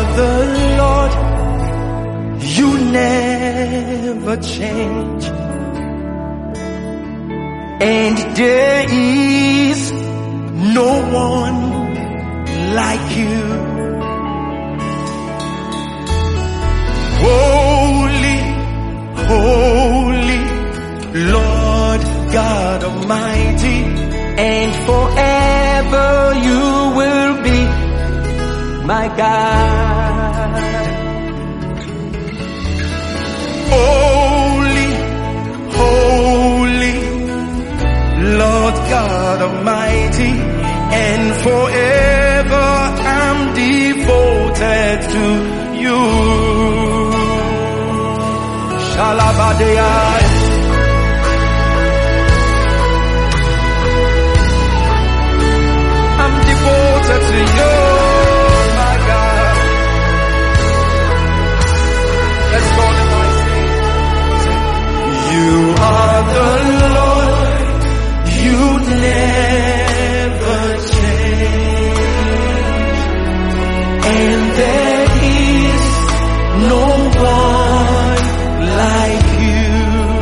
the Lord, you never change, and there is no one like you. Holy, holy, Lord God Almighty, and forever you will be my God. Holy, holy, Lord God Almighty, and forever I'm devoted to you. Shalabadea. I'm devoted to you, my God. Let's go to my sing. You are the Lord, you never change, and there is no one like you.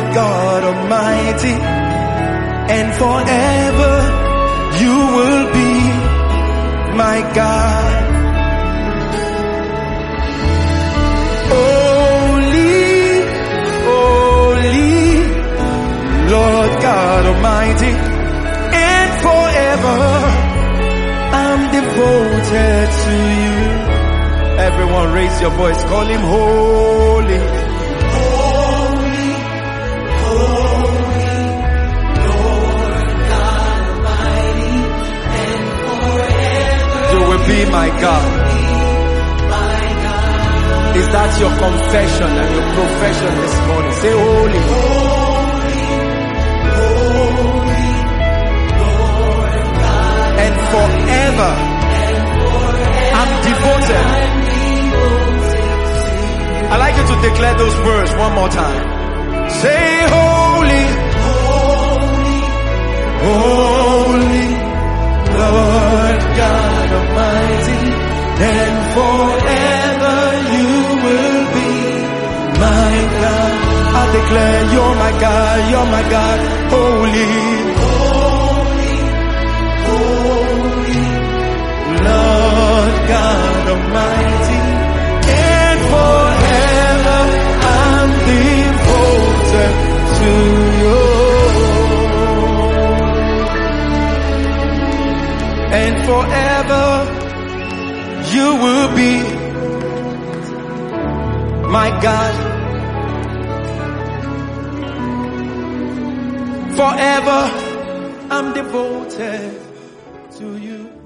God Almighty, and forever you will be my God. Holy, holy, Lord God Almighty, and forever I'm devoted to you. Everyone raise your voice, call him holy. Holy, holy, Lord God Almighty, and forever you will be my God. Is that your confession and your profession this morning? Say holy. Holy, holy, Lord God. And forever, I'm devoted. I'd like you to declare those words one more time. Say holy, holy, holy, Lord God Almighty, and forever you will be my God. I declare you're my God, you're my God. Holy, holy, holy, Lord God Almighty, and forever I'm devoted to you. And forever you will be my God. Forever I'm devoted to you.